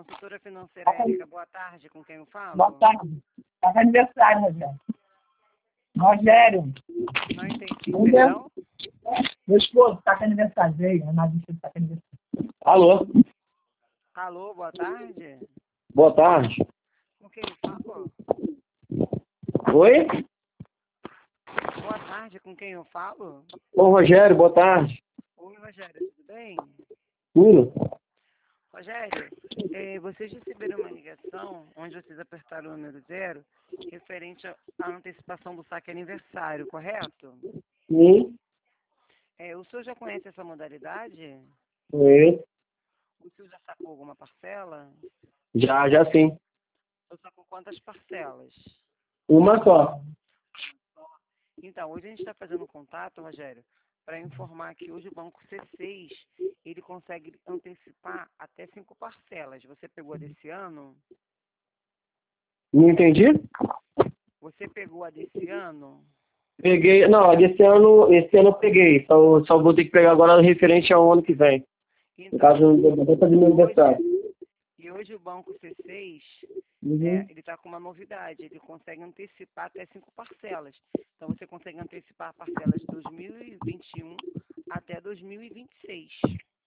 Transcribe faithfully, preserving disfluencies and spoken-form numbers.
Consultora financeira Érica, boa tarde, com quem eu falo? Boa tarde. Está de aniversário, Rogério. Rogério. Não entendi, Meu perdão? Meu esposo está com aniversário, veio, a Nadia está com aniversário. Alô? Alô, boa tarde. Boa tarde. Com quem eu falo? Oi? Boa tarde, com quem eu falo? Ô, Rogério, boa tarde. Oi, Rogério, tudo bem? Tudo? Rogério, eh, vocês receberam uma ligação onde vocês apertaram o número zero referente à antecipação do saque aniversário, correto? Sim. Eh, o senhor já conhece essa modalidade? Oi. O senhor já sacou alguma parcela? Já, já sim. Eu sacou quantas parcelas? Uma só. Então, hoje a gente está fazendo um contato, Rogério, para informar que hoje o Banco C seis, ele consegue antecipar até cinco parcelas. Você pegou a desse ano? Não entendi? Você pegou a desse ano? Peguei. Não, esse ano, esse ano eu peguei. Só, só vou ter que pegar agora referente ao ano que vem. No Então, caso, eu vou fazer meu aniversário. hoje, e hoje o Banco C seis, Uhum. é, ele está com uma novidade. Ele consegue antecipar até cinco parcelas. Então, você consegue antecipar parcelas de dois mil e vinte e um até dois mil e vinte e seis.